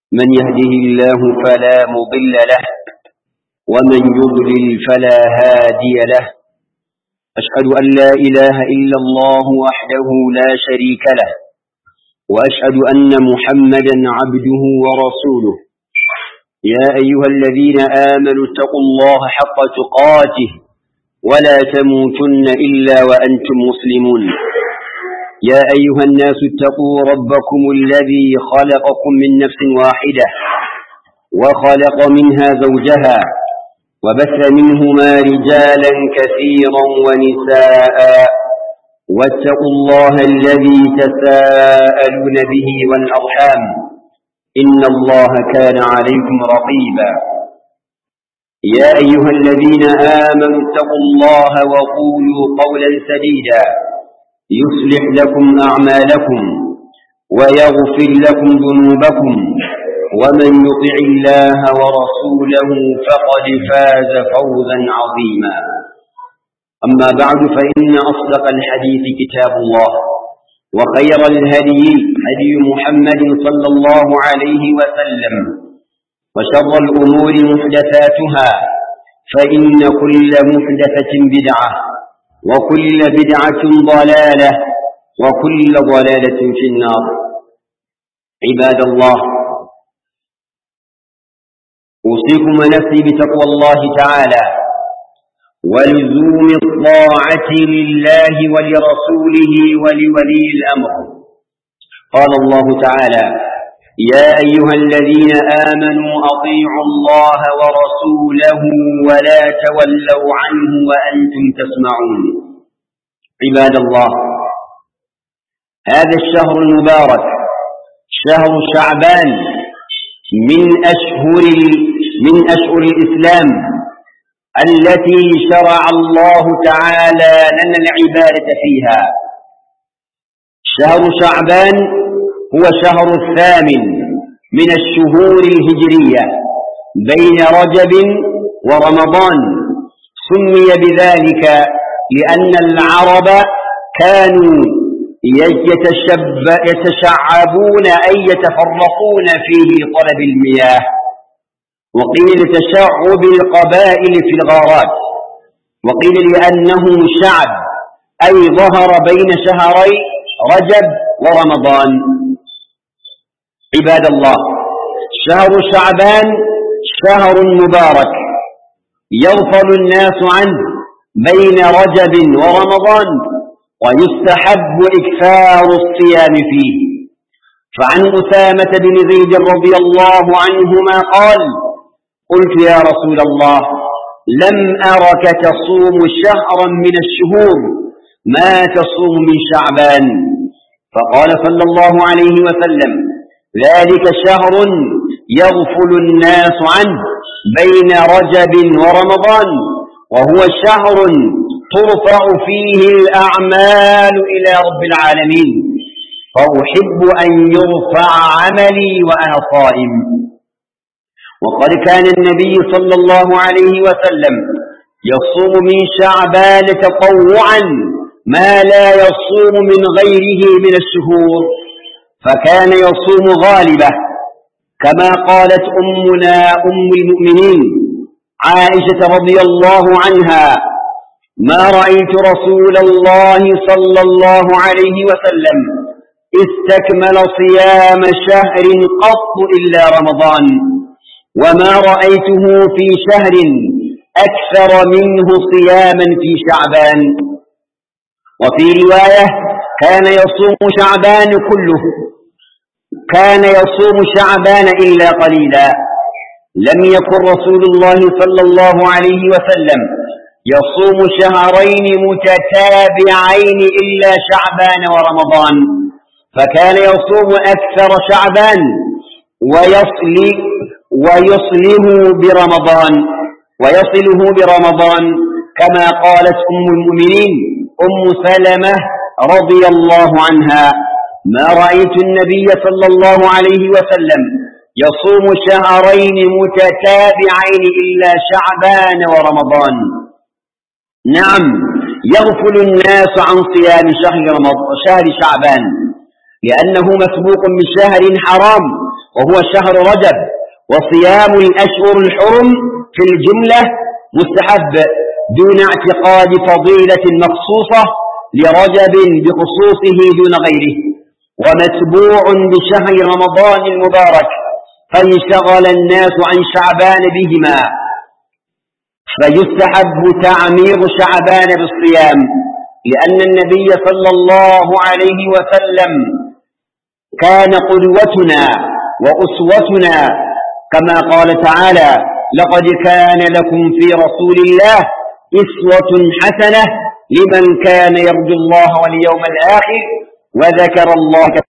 من يهده الله فلا مضل له ومن يضلل فلا هادي له. أشهد أن لا إله إلا الله وحده لا شريك له، وأشهد أن محمدا عبده ورسوله. يا أيها الذين آمنوا اتقوا الله حق تقاته ولا تموتن إلا وأنتم مسلمون. يا أيها الناس اتقوا ربكم الذي خلقكم من نفس واحدة وخلق منها زوجها وبث منهما رجالا كثيرا ونساء، واتقوا الله الذي تساءلون به والأرحام إن الله كان عليكم رقيبا. يا أيها الذين آمنوا اتقوا الله وقولوا قولا سديدا يصلح لكم أعمالكم ويغفر لكم ذنوبكم، ومن يطع الله ورسوله فقد فاز فوزا عظيما. أما بعد، فإن أصدق الحديث كتاب الله، وخير الهدي هدي محمد صلى الله عليه وسلم، وشر الأمور محدثاتها، فإن كل محدثة بدعة، وكل بدعة ضلالة، وكل ضلالة في النار. عباد الله، أوصيكم ونفسي بتقوى الله تعالى ولزوم الطاعة لله ولرسوله ولولي الأمر. قال الله تعالى: يا أيها الذين آمنوا أطيعوا الله ورسوله ولا تولوا عنه وأنتم تسمعون. عباد الله، هذا الشهر المبارك شهر شعبان من أشهر الإسلام التي شرع الله تعالى لنا العبادة فيها. شهر شعبان هو شهر الثامن من الشهور الهجرية بين رجب ورمضان. سمي بذلك لأن العرب كانوا يتشعبون أي يتفرقون فيه لطلب المياه، وقيل تشعب القبائل في الغارات، وقيل لأنه شعب أي ظهر بين شهري رجب ورمضان. عباد الله، شهر شعبان شهر مبارك يغفل الناس عنه بين رجب ورمضان، ويستحب إكثار الصيام فيه. فعن أسامة بن زيد رضي الله عنهما قال: قلت يا رسول الله، لم أرك تصوم شهرا من الشهور ما تصوم من شعبان. فقال صلى الله عليه وسلم: ذلك شهر يغفل الناس عنه بين رجب ورمضان، وهو شهر ترفع فيه الأعمال إلى رب العالمين، فأحب أن يرفع عملي وأنا صائم. وقد كان النبي صلى الله عليه وسلم يصوم من شعبان تطوعا ما لا يصوم من غيره من الشهور، فكان يصوم غالبة، كما قالت أمنا أم المؤمنين عائشة رضي الله عنها: ما رأيت رسول الله صلى الله عليه وسلم استكمل صيام شهر قط إلا رمضان، وما رأيته في شهر أكثر منه صياما في شعبان. وفي رواية: كان يصوم شعبان كله، كان يصوم شعبان إلا قليلا. لم يكن رسول الله صلى الله عليه وسلم يصوم شهرين متتابعين إلا شعبان ورمضان، فكان يصوم أكثر شعبان ويصله برمضان كما قالت أم المؤمنين أم سلمة رضي الله عنها: ما رأيت النبي صلى الله عليه وسلم يصوم شهرين متتابعين إلا شعبان ورمضان. نعم، يغفل الناس عن صيام شهر شعبان لأنه مسبوق بشهر حرام وهو شهر رجب. وصيام الأشهر الحرم في الجملة مستحب دون اعتقاد فضيلة مخصوصة لرجب بخصوصه دون غيره، ومتبوع بشهر رمضان المبارك فانشغل الناس عن شعبان بهما، فيستحب تعمير شعبان بالصيام، لأن النبي صلى الله عليه وسلم كان قدوتنا وأسوتنا، كما قال تعالى: لقد كان لكم في رسول الله أسوة حسنة لمن كان يرجو الله واليوم الآخر وذكر الله كثيرا.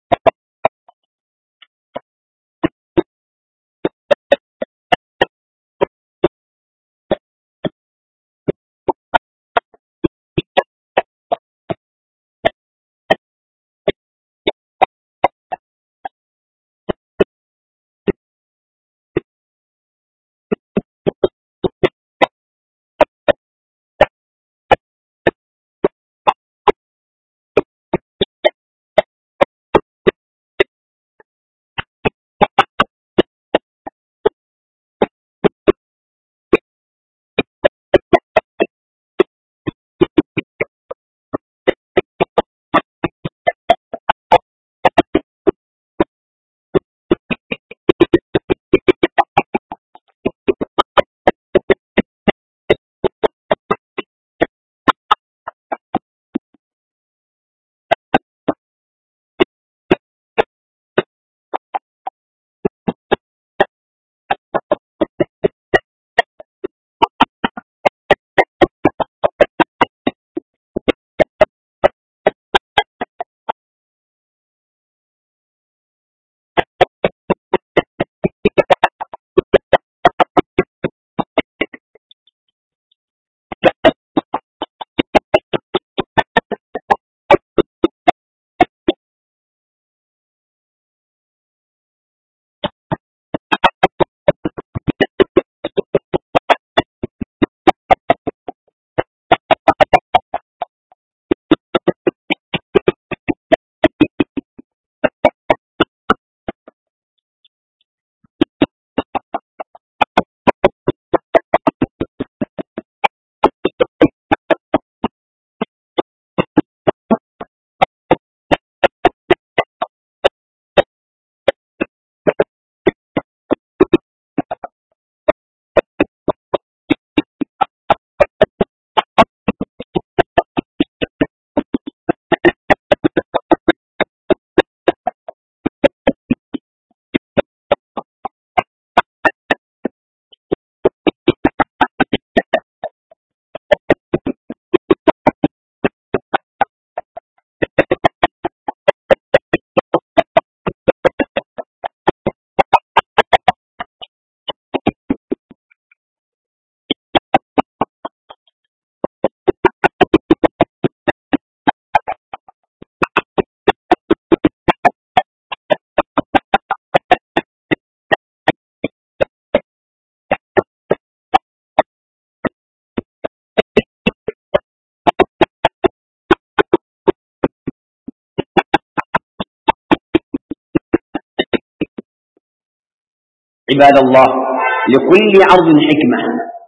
عباد الله، لكل عرض حكمة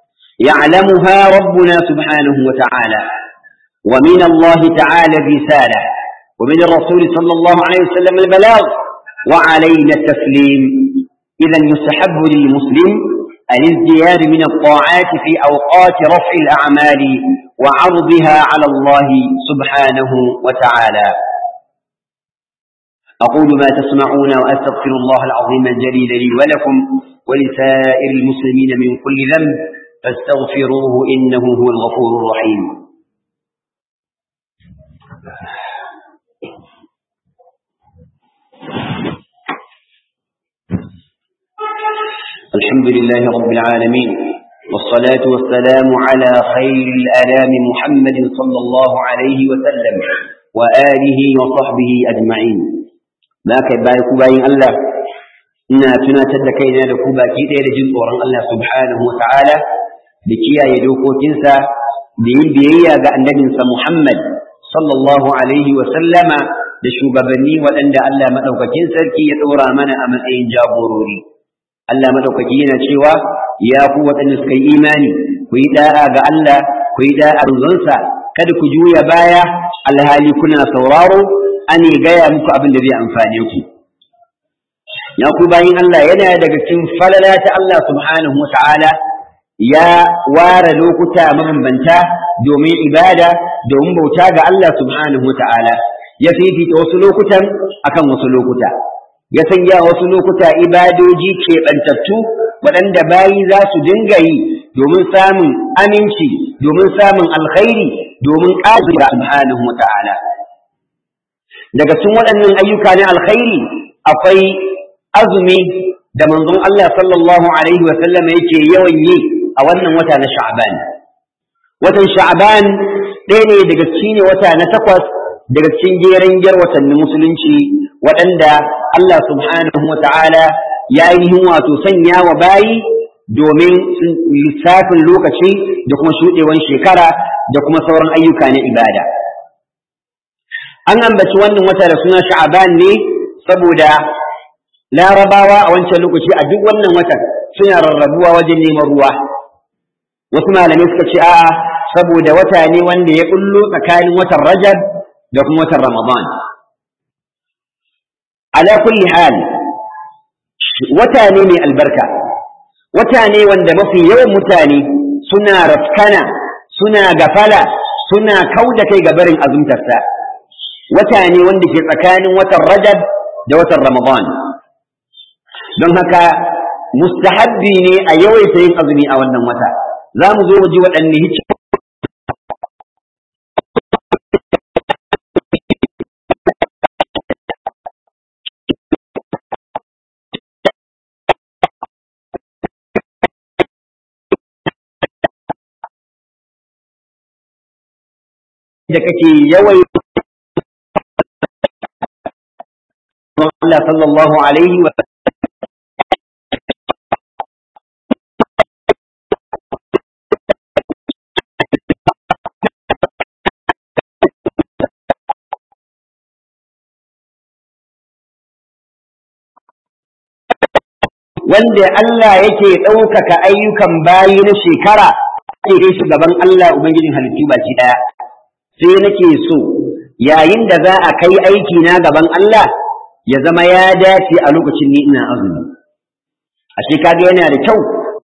يعلمها ربنا سبحانه وتعالى، ومن الله تعالى الرسالة، ومن الرسول صلى الله عليه وسلم البلاغ، وعلينا التسليم. إذا يستحب للمسلم الازدياد من الطاعات في أوقات رفع الأعمال وعرضها على الله سبحانه وتعالى. أقول ما تسمعون وأستغفر الله العظيم الجليل لي ولكم ولسائر المسلمين من كل ذنب فاستغفروه إنه هو الغفور الرحيم. الحمد لله رب العالمين، والصلاة والسلام على خير الأنام محمد صلى الله عليه وسلم وآله وصحبه أجمعين. باك باين الله إنا تناتد كينا لكوبا كيدا لجل قرآن الله سبحانه وتعالى بكيا يدوكو تنسى بيبيا النبي محمد صلى الله عليه وسلم da shugabanni waɗanda Allah madaukakin sarki ya ɗora mana a matsayin jagorori. Allah madaukaki yana cewa ya ku waɗanda suka yi imani ku yi da'a ga Allah ku yi da'a ga kada ku juya baya alhali kuna sauraro ane gaya muku abin da zai amfane ku. Ya ku bayin Allah yana daga cikin falala ta Allah subhanahu wa ta'ala ya ware lokuta mabambanta domin ibada domin bauta ga Allah subhanahu wa ta'ala ya fifita wasu lokutan akan wasu lokuta ya sanya wasu lokuta ibadoji keɓantattu waɗanda bayi za su dinga yi domin samun aminci domin samun alkhairi domin ƙazira subhanahu wa ta'ala. Daga cikin waɗannan ayyuka na alkhairi akwai azumi da manzon Allah sallallahu alaihi wa sallam yake yawan yi a wannan wata na Sha'ban. Watan Sha'ban ɗaya ne daga cikin wata na 8 daga cikin jeren watannin musulunci waɗanda Allah subhanahu wa ta'ala ya yi wato sanya wa bayi domin lissafin lokaci da kuma shuɗewan shekara da kuma sauran ayyuka na ibada. An ambaci wannan wata da suna Sha'ban ne saboda Larabawa a wancan lokaci a duk wannan watan suna rarrabuwa wajen neman ruwa. Wasu malamai suka ce a'a saboda wata ne wanda ya kullo tsakanin watan Rajab da kuma watan Ramadan. Ala kulli hal wata ne mai albarka, wata ne wanda mafi yawan mutane suna rafkana, suna gafala, suna kauda kai ga barin azumtarsa. Wata ne wanda ke tsakanin watan Rajab da watan Ramadan. Don haka mustahabbi ne a yawaita yin azumi a wannan wata. Za mu zo mu ji waɗanne hikima da kake yawaita Allah sallallahu alaihi wa wanda Allah yake ɗaukaka ayyukan bayi na shekara ake kai su gaban Allah Ubangijin halittu baki ɗaya. Sai nake so yayin da za a kai aiki na gaban Allah ya zama ya dace a lokacin ni ina azumi. Ashe kaga yana da kyau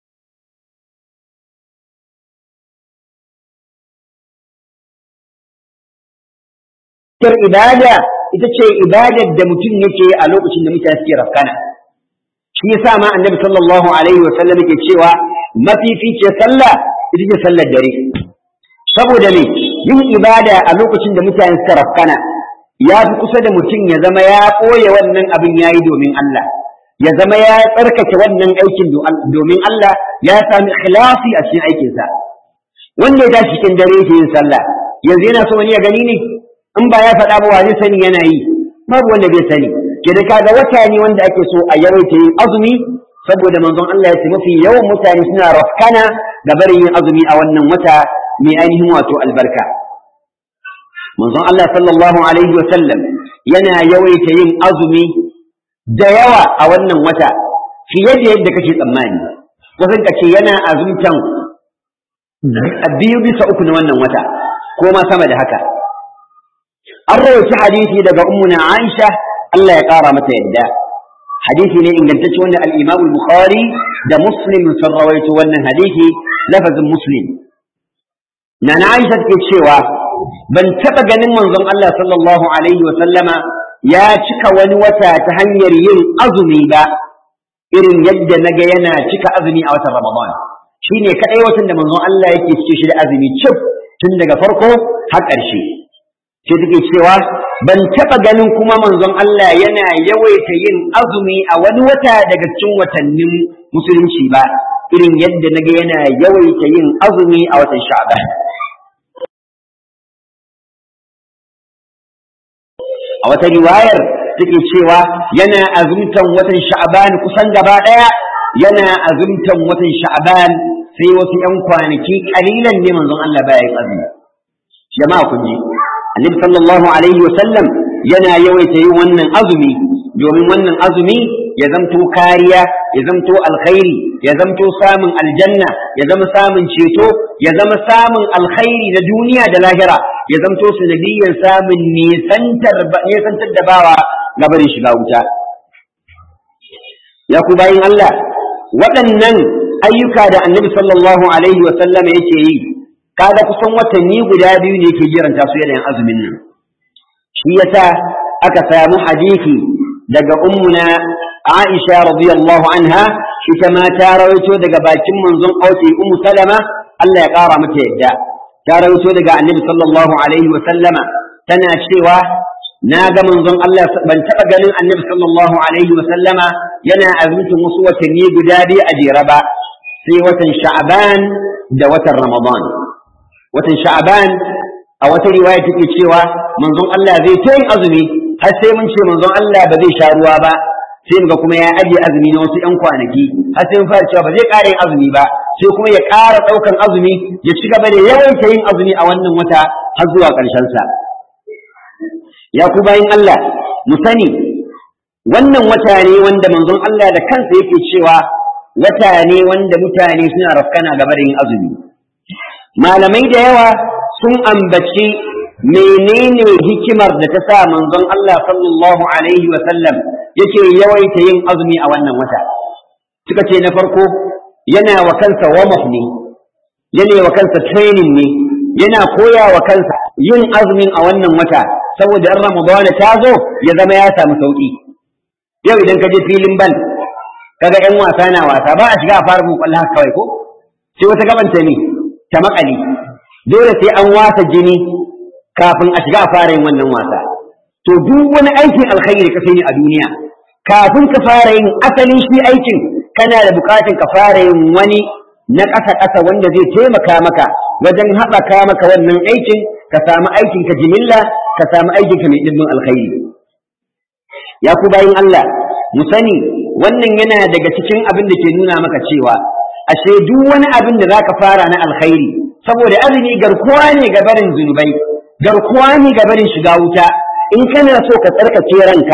ibada ita ce ibadar da mutum yake a lokacin da mutane suke rafkana. Shi yasa ma Annabi sallallahu alaihi wa sallam yake cewa mafificiyar sallah ita ce sallar dare. Saboda me yin ibada a lokacin da mutane suka rafkana ya fi kusa da mutum ya zama ya ɓoye wannan abin ya yi domin Allah, ya zama ya tsarkake wannan aikin domin Allah, ya sami ikhlasi a cikin aikinsa. Wanda ya tashi cikin dare yake yin sallah, yanzu yana so wani ya gani ne? In ba ya faɗa ba wa zai sani yana yi, babu wanda bai sani. Ke da kaga wata ne wanda ake so a yawaita yin azumi, saboda manzon Allah ya ce mafi yawan mutane suna rafkana da barin yin azumi a wannan wata mai ainihin wato albarka. Manzon Allah sallallahu alaihi wa sallam yana yawaita yin azumi da yawa a wannan wata fiye da yadda kake tsammani. Kusan kace yana azumtan 2/3 na wannan wata ko ma sama da haka. An rawaita hadisi daga ummuna Aisha Allah ya kara mata yadda. Hadisi ne ingantacce wanda al-Imam al-Bukhari da Muslim sun rawaito wannan hadisi lafazin Muslim. Nana Aisha take cewa ban taɓa ganin manzon Allah sallallahu alaihi wa sallama ya cika wani wata ta hanyar yin azumi ba irin yadda naga yana cika azumi a watan Ramadan. Shine kadai watan da manzon Allah yake cike shi da azumi cif tun daga farko har ƙarshe. Sai take cewa ban taɓa ganin kuma manzon Allah yana yawaita yin azumi a wani wata daga cikin watannin musulunci ba irin yadda naga yana yawaita yin azumi a watan Sha'ban. A wata riwayar take cewa yana azumtan watan Sha'ban kusan gaba ɗaya, yana azumtan watan Sha'ban sai wasu ‘yan kwanaki ƙalilan ne manzon Allah baya yin azumi. Jama'a kun ji, Annabi sallallahu alaihi wa sallam yana yawaita yin wannan azumi domin wannan azumi ya zamto kariya, ya zamto alkhairi, ya zamto samun aljanna, ya zama samun ceto, ya zama samun alkhairi na duniya da lahira, ya zamto sanadiyyar samun nesantar da bawa gabarin shiga wuta. Ya ku bayin Allah, waɗannan ayyuka da annabi sallallahu alaihi wa sallam yake yi, kaga kusan watanni guda biyu ne yake jiranta su yanayin azumin nan. Shi yasa aka samu hadisi daga ummuna Aisha radiyallahu anha, ita ma ta rawaito daga bakin manzon auki Ummu Salama, Allah ya ƙara mata yadda. Ta rawaito daga annabi sallallahu alaihi wa sallama tana cewa na ga manzon Allah, ban taɓa ganin annabi sallallahu alaihi wa sallama yana azumtin wasu watanni guda biyu a jere ba, sai watan Sha'ban da watan Ramadan. Watan Sha'ban a wata riwaya take cewa manzon Allah zai ta yin azumi har sai mun ce manzon Allah ba zai sha ruwa ba, sai muga kuma ya ajiye azumi na wasu ƴan kwanaki har sai mun fara cewa ba zai ƙara yin azumi ba, sai kuma ya ƙara ɗaukan azumi ya ci gaba da yawaita yin azumi a wannan wata har zuwa ƙarshen sa. Ya ku bayin Allah, mu sani wannan wata ne wanda manzon Allah da kansa yake cewa wata ne wanda mutane suna rafkana gaba da yin azumi. Malamai da yawa sun ambaci menene hikimar da ta sa manzon Allah sallallahu alaihi wa sallam yake yawaita yin azumi a wannan wata. Suka ce na farko yana wa kansa warm-up ne, yana wa kansa training ne, yana koya wa kansa yin azumin a wannan wata saboda in Ramadan ta zo ya zama ya samu sauki. Yau idan ka je filin bal kaga ƴan wasa na wasa ba a shiga a fara kwallo haka kawai ko sai wata gabanta ne ta makali, dole sai an wasa jini kafin a shiga a fara yin wannan wasa. To duk wani aikin alkhairi ka sani a duniya, kafin ka fara yin asalin shi aikin kana da bukatun ka fara yin wani na ƙasa wanda zai taimaka maka wajen haɓaka maka wannan aikin, ka samu aikin ka jimilla, ka samu aikin ka mai ɗimbin alkhairi. Ya ku bayin Allah, mu sani wannan yana daga cikin abin da ke nuna maka cewa ashe duk wani abin da zaka fara na alkhairi, saboda azumi garkuwa ne ga barin zunubai, garkuwa ne ga barin shiga wuta. In kana so ka tsarkake ranka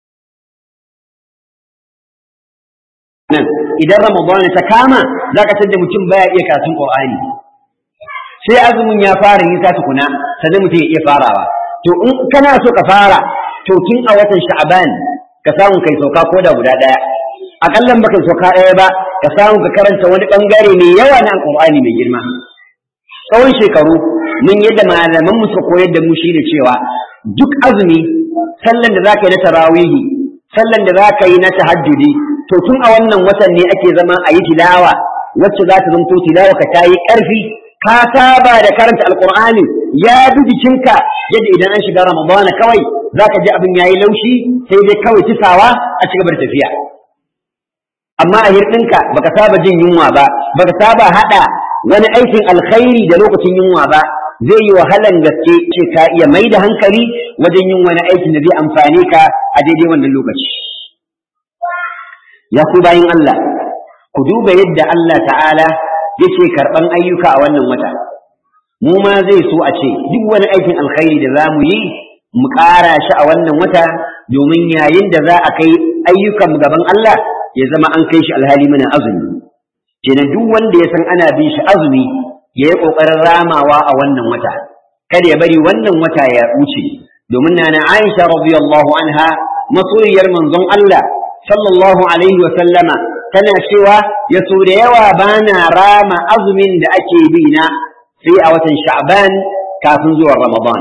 nan, idan Ramadan ta kama zaka tada mutum baya iya karatun Qur'ani, sai azumin ya fara yin ta tukuna sannan mutum ya iya farawa. To in kana so ka fara, to tun a watan Sha'ban ka samu kai sauka ko da guda daya, akallan baka sauka daya ba ka samu ka karanta wani bangare mai yawa na Qur'ani mai girma. Tsawon shekaru mun yadda malaman mu suka koyar da mu shine cewa duk azumi, sallan da zaka yi na tarawihi, sallan da zaka yi na tahajjudi, to tun a wannan watan ne ake zama a yi tilawa wacce za ta zanto tilawa ka ta yi ƙarfi, ka saba da karanta alƙur'ani ya bi jikinka yadda idan an shiga ramadana kawai za ka ji abin ya yi laushi sai dai kawai tisawa a ci gaba da tafiya. Amma a hirɗinka baka saba jin yunwa ba, baka saba haɗa wani aikin alkhairi da lokacin yunwa ba, zai yi wahalan gaske ce ka iya mai da hankali wajen yin wani aikin da zai amfane ka a daidai wannan lokaci. Ya ku bayin Allah, ku duba yadda Allah ta'ala yake karɓan ayyuka a wannan wata. Mu ma zai so a ce duk wani aikin alkhairi da za mu yi mu ƙara shi a wannan wata, domin yayin da za a kai ayyukan gaban Allah ya zama an kai shi alhali muna azumi. Kenan duk wanda ya san ana bin shi azumi ya yi ƙoƙarin ramawa a wannan wata, kada ya bari wannan wata ya wuce, domin nana Aisha radiyallahu anha masoyiyar manzon Allah sallallahu alaihi wa sallama tana cewa ya so da yawa bana rama azumin da ake bi na sai a watan Sha'ban kafin zuwa Ramadan.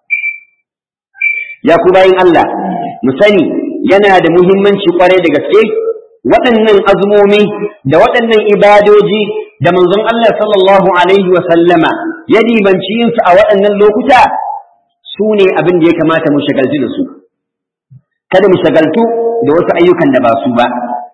Ya ku bayin Allah, mu sani yana da muhimmanci kwarai da gaske waɗannan azumomi da waɗannan ibadoji da manzon Allah sallallahu alaihi wa sallama ya dimanci yin su a waɗannan lokuta su ne abin da ya kamata mu shagaltu da su. Kada mu shagaltu da wasu ayyukan da ba su ba.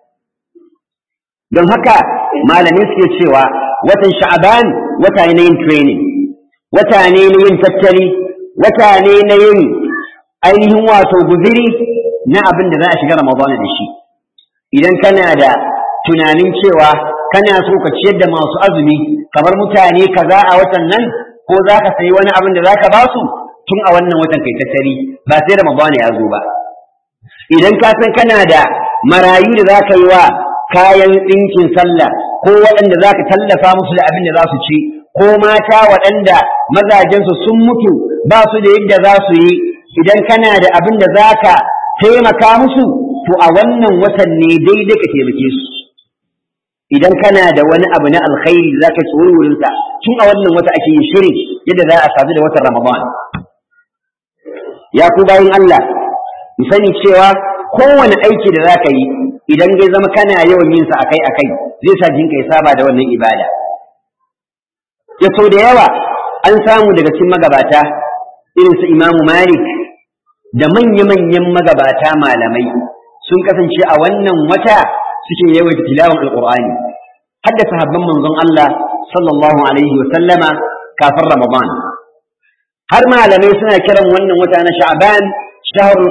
Don haka malamai suke cewa watan Sha'ban wata ne na yin training, wata ne na yin tattali, wata ne na yin ainihin wato guziri na abin da za a shiga Ramadana da shi. Idan kana da tunanin cewa kana so ka ciyar da masu azumi kamar mutane kaza a watan nan, ko za ka sayi wani abin da za ka ba su, tun a wannan watan kai tattari ba sai Ramadan ya zo ba idan ka san kana da marayu da zaka yi wa kayan ɗinkin sallah ko waɗanda zaka tallafa musu da abin da za su ci ko mata waɗanda mazajensu sun mutu ba su da yadda za su yi idan kana da abin da zaka taimaka musu to a wannan watan ne daidai ka taimake su idan kana da wani abu na alkhairi da zaka tsoro wurin sa tun a wannan wata ake yin shirin yadda za a sadu da watan Ramadan ya ku bayin Allah mu sani cewa kowane aiki da zaka yi idan zai zama kana yawan yin sa akai zai sa jinka ya saba da wannan ibada ya so da yawa an samu daga cikin magabata irin su Imam Malik da manya-manyan magabata malamai sun kasance a wannan wata suke yawaita tilawan alqur'ani hadda sahabban manzon Allah sallallahu alaihi wa sallama kafin Ramadan har malamai suna kiran wannan wata na Sha'ban shahrul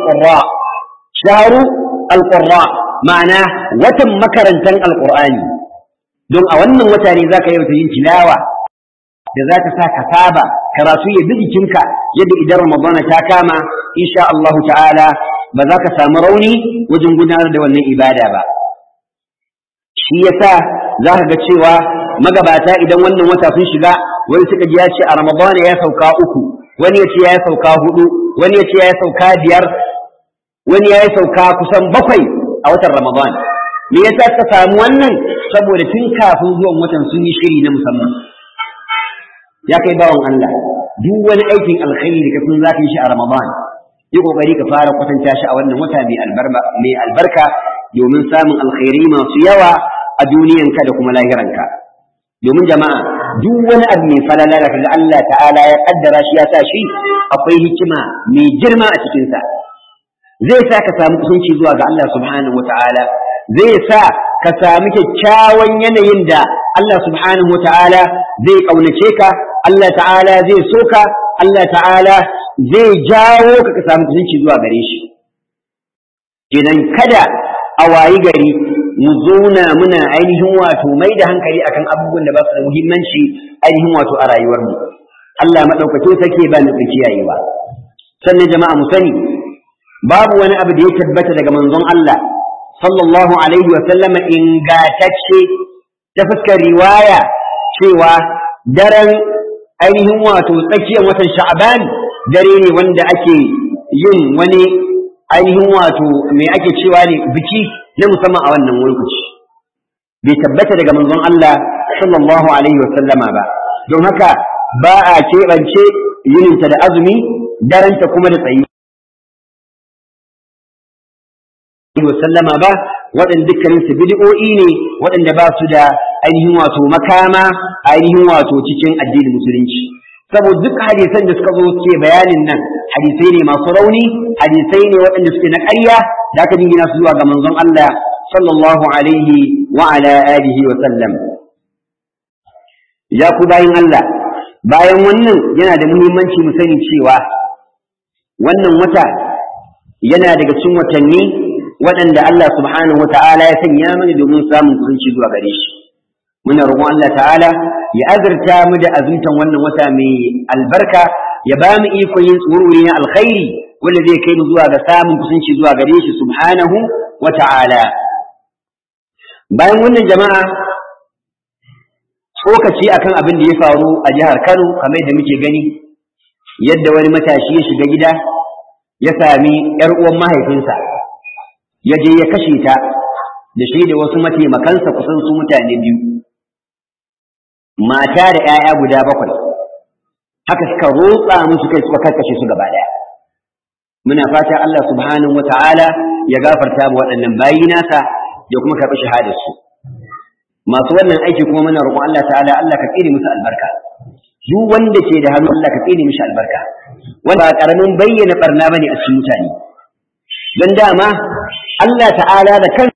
qurra ma'ana watan makarantan alqur'ani don a wannan wata ne zaka yawaita yin tilawa da zaka sa ka saba karatu ya bi jikinka yadda idan Ramadan ta kama insha Allah ta'ala ba za ka samu rauni wajen gudanar da wannan ibada ba shi yasa za ka ga cewa magabata idan wannan wata sun shiga wani suka ji ya ce a Ramadana ya sauka 3 wani ya ce ya sauka 4 wani ya ce ya sauka 5 wani ya sauka kusan 7 a watan Ramadan me yasa suka samu wannan saboda tun kafin zuwan watan sun yi shiri na musamman ya kai bawon Allah duk wani aikin alkhairi da kafin za ka yi shi a Ramadan yi kokari ka fara kwatanta shi a wannan wata mai albarka domin samun alkhairi masu yawa a duniyanka da kuma lahiranka domin jama'a duk wani abu mai falala da kaga Allah ta'ala ya kaddara shi ya sa shi akwai hikima mai girma a cikin sa zai sa ka samu kusanci zuwa ga Allah subhanahu wata'ala zai sa ka samu kyakkyawan yanayin da Allah subhanahu wata'ala zai kaunace ka Allah ta'ala zai so ka Allah ta'ala zai jawo ka samu kusanci zuwa gare shi kenan kada a wayi gari mu zauna muna ainihin wato mai da hankali akan abubuwan da ba su da muhimmanci ainihin wato a rayuwarmu Allah madaukakin sake ba mu kiyayewa sannan jama'a mu sani babu wani abu da ya tabbata daga manzon Allah sallallahu alaihi wa sallam ingatacce ta fuskar riwaya cewa daren ainihin wato tsakiyar watan Sha'ban dare ne wanda ake yin wani ainihin wato me ake cewa ne biki na musamman a wannan lokaci bai tabbata daga manzon Allah sallallahu alaihi wa sallama ba don haka ba a keɓance yininta da azumi daranta kuma da tsayi wa sallama ba waɗanda dukkanin su bid'o'i ne waɗanda ba su da ainihin wato makama ainihin wato cikin addinin musulunci saboda duk hadisan da suka zo ke bayanin nan hadisai ne masu rauni hadisai ne waɗanda suke na ƙarya da aka jingina su zuwa ga manzon Allah sallallahu alaihi wa ala alihi wa sallam ya ku bayin Allah bayan wannan yana da muhimmanci mu sani cewa wannan wata yana daga cikin watanni waɗanda Allah subhanahu wata'ala ya sanya mana domin samun kusanci zuwa gare shi muna roƙon Allah ta'ala ya azurta mu da azumtan wannan wata mai albarka ya ba mu iko yin tsururi na alkhairi wanda zai kai mu zuwa ga samun kusanci zuwa gare shi subhanahu wata'ala bayan wannan jama'a tsokaci akan abin da ya faru a jihar Kano kamar da muke gani yadda wani matashi ya shiga gida ya sami ƴar uwan mahaifinsa ya je ya kashe ta da shi da wasu mataimakansa kusan su mutane 2 mata da 'ya'ya guda 7 haka suka rotsa musu kai suka karkashe su gaba daya muna fata Allah subhanahu wata'ala ya gafarta mu waɗannan bayi nasa ya kuma karɓi shahadar su masu wannan aiki kuma muna roƙon Allah ta'ala Allah ka tsire musu albarka duk wanda ke da hannu Allah ka tsire mishi albarka wanda ba karamin bayyana barna bane a cikin mutane dan dama Allah ta'ala da kan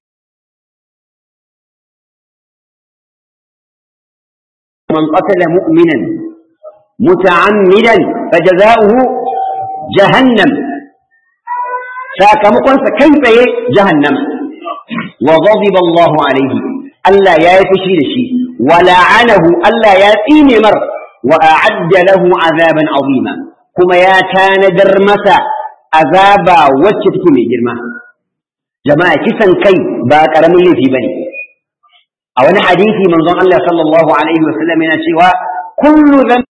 man qatala mu'minan muta'ammidan fajaza'uhu jahannam sakamakon sa kai tsaye jahannam wa ghadiba Allahu alayhi Allah ya yi fushi da shi wa la'anahu Allah ya tsine mar wa a'adda lahu azaban azima kuma ya tanadar masa azaba wacce take mai girma. Jama'a, kisan kai ba karamin laifi bane. A wani hadisi manzon Allah sallallahu alaihi wasallam yana cewa kullu dhanbin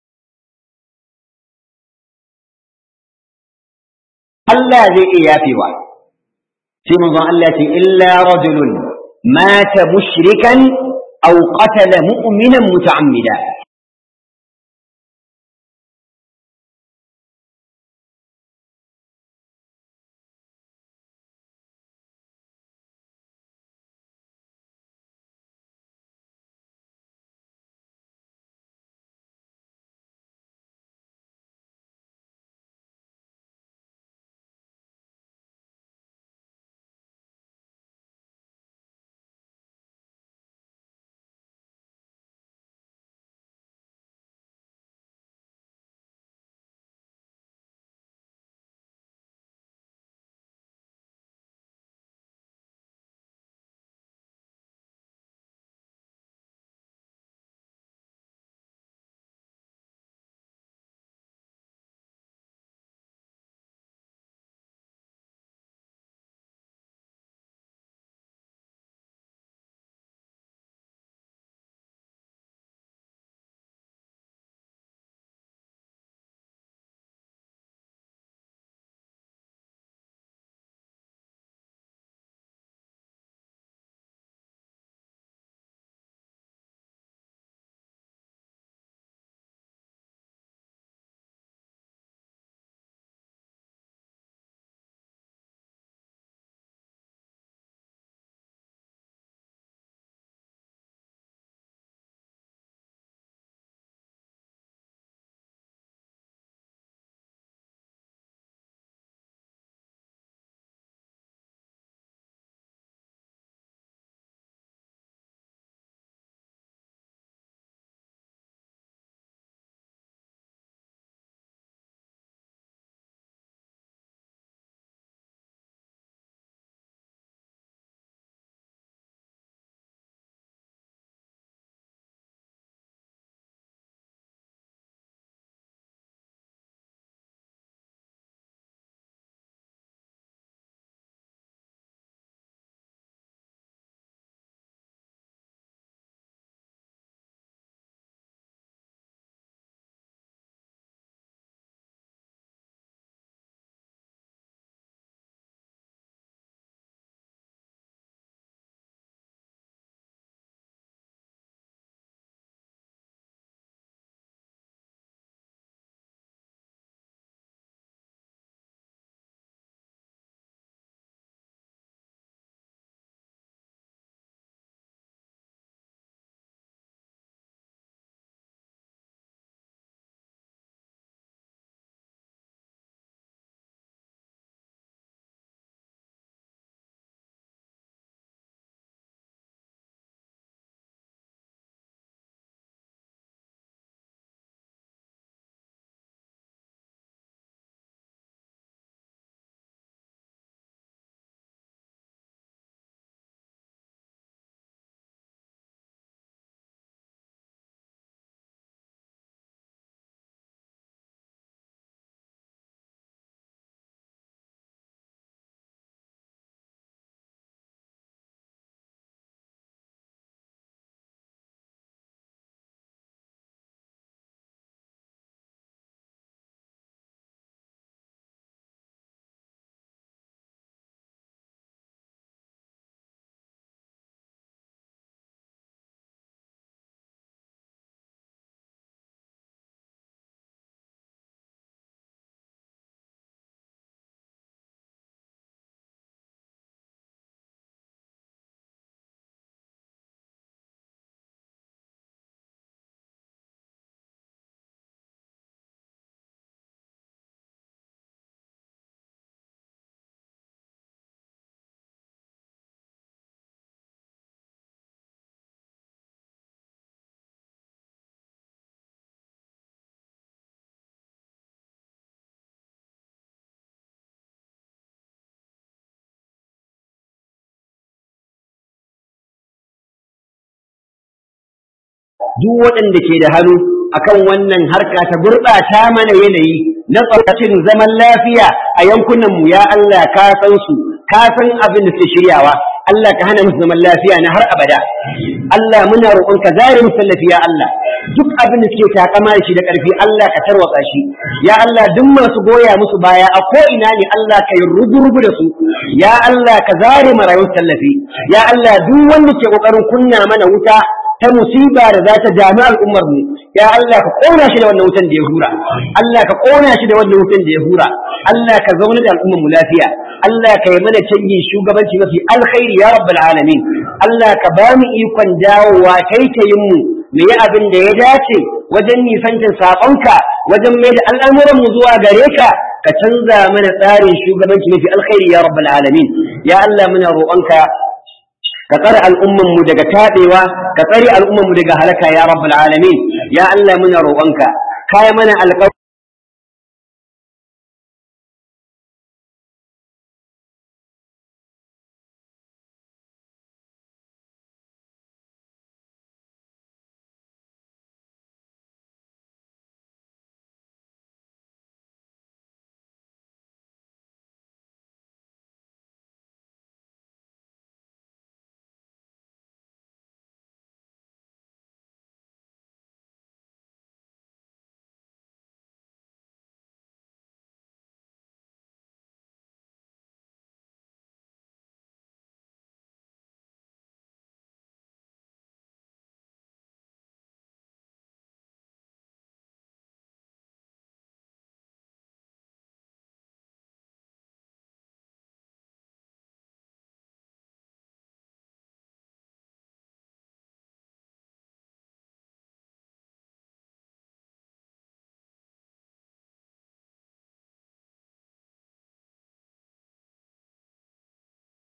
Allah zai iya yafewa. Sai manzon Allah ce illa rajulun mata mushrikan aw qatala mu'minan muta'ammida. duk waɗanda ke da hannu akan wannan harka ta gurɓata mana yanayi na tsarkacin zaman lafiya a yankunanmu ya Allah ka san su ka san abin da suke shiryawa Allah ka hana musu zaman lafiya na har abada Allah muna roƙonka zare musu tallafi ya Allah duk abin da suke takama da shi da ƙarfi Allah ka tarwatsa shi ya Allah duk masu goya musu baya a ko ina ne Allah ka yi rugu da su ya Allah ka zare marayun tallafi ya Allah duk wanda ke kokarin kunna mana wuta ta musiba da za ta dami al'ummar mu ya Allah ka kona shi da wannan wutan da ya hura Allah ka kona shi da wannan wutan da ya hura Allah ka zauna da al'ummar mu lafiya Allah ka yi mana canjin shugabanci mafi alkhairi ya rabbal alamin Allah ka ba mu ikon dawowa taitayin mu yi abin da ya dace wajen nisantar saƙonka wajen mai da al'amuran mu zuwa gare ka ka canza mana tsarin shugabanci mafi alkhairi ya rabbal alamin ya Allah muna roƙonka ka tsare al'umman mu daga tabewa ka tsare al'umman mu daga halaka ya rabbal alamin ya Allah muna roƙonka kai mana alƙawari